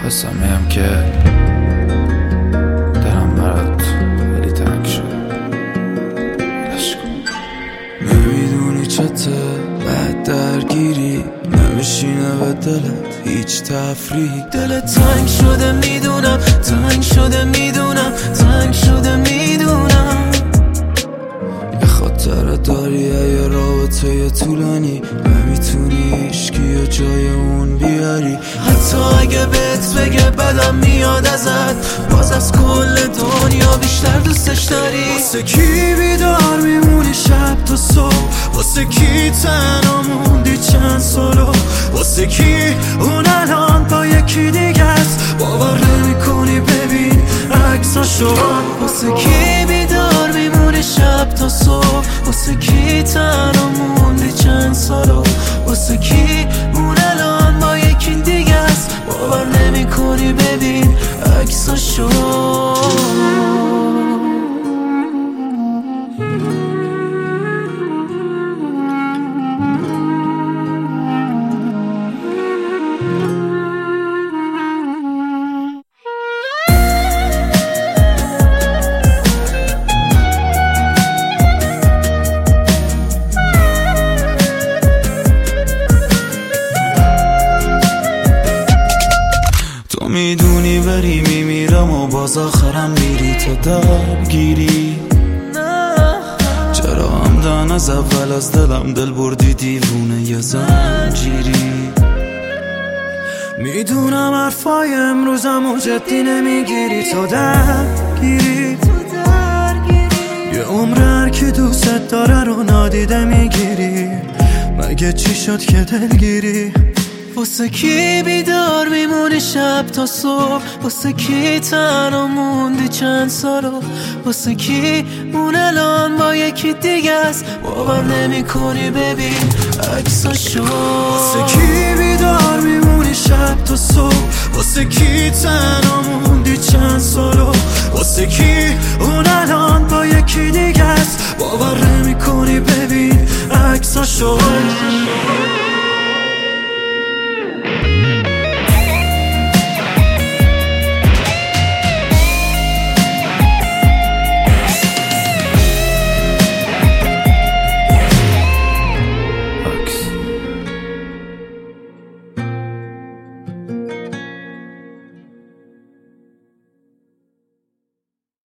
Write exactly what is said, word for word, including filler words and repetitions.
میخواستم بگم که دلم برات خیلی تنگ شد. نمیدونی چته بعد درگیری نمیشینه به دلت هیچ تفریح. دلت تنگ شده میدونم، تنگ شده میدونم، تنگ شده میدونم. یه خاطره داری یه رابطه یه طولانی، نمیتونی هیچکی جای اون بیاری. حتی اگه بهت بگه بدم میاد ازت، باز از کل دنیا بیشتر دوستش داری. واسه کی بیدار میمونی شب تا صبح، واسه کی تنها موندی چند سالو، واسه کی اون الان با یکی دیگه است باور نمی کنی ببین عکساشو. واسه کی بیدار میمونی شب تا صبح، واسه کی تنها موندی چند سالو، واسه کی اون الان با یکی دیگه است باور نمی کنی ببین عکساشو. میدونی بری میمیرم و باز آخرم میری تو درگیری. چرا همدن از اول از دلم دل بردی دیوونه یه زنجیری. میدونم حرفای امروزم و جدی نمیگیری تو درگیری. یه عمر هر کی دوست داره رو نادیده میگیری، مگه چی شد که دلگیری. واسه کی بیدار میمونی شب تا صبح، واسه کی تنها موندی چند سالو، واسه کی اون الان با یکی دیگه است باور نمی کنی ببین عکساشو. واسه کی بیدار میمونی شب تا صبح، واسه کی تنها موندی چند سالو،